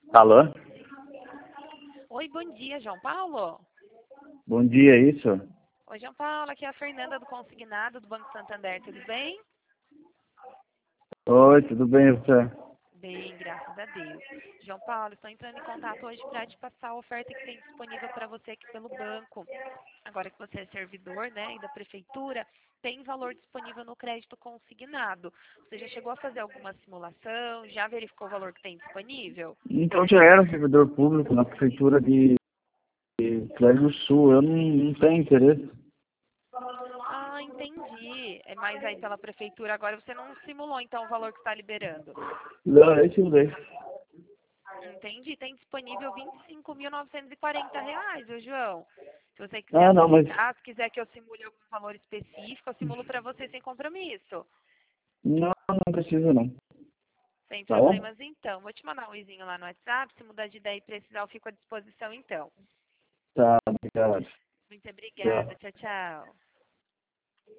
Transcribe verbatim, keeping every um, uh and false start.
Alô? Oi, bom dia, João Paulo. Bom dia, é isso? Oi, João Paulo, aqui é a Fernanda do Consignado do Banco Santander, tudo bem? Oi, tudo bem, você? Bem, graças a Deus. João Paulo, estou entrando em contato hoje para te passar a oferta que tem disponível para você aqui pelo banco. Agora que você é servidor, né, e da prefeitura, tem valor disponível no crédito consignado. Você já chegou a fazer alguma simulação? Já verificou o valor que tem disponível? Então, já era servidor público na prefeitura de de Clério do Sul. Eu não, não tenho interesse. Ah, entendi. É mais aí pela prefeitura agora você não simulou então o valor que está liberando. Não, é isso mesmo. Entendi. Tem disponível vinte e cinco mil novecentos e quarenta reais, viu, João? Se você quiser Ah, não, mas... aproveitar, se quiser que eu simule algum valor específico, eu simulo para você sem compromisso. Não, não precisa, não. Sem Tá bom? problemas, então. Vou te mandar um izinho lá no WhatsApp. Se mudar de ideia e precisar, eu fico à disposição, então. Tá, obrigado. Muito Tchau. obrigada. Tchau, tchau.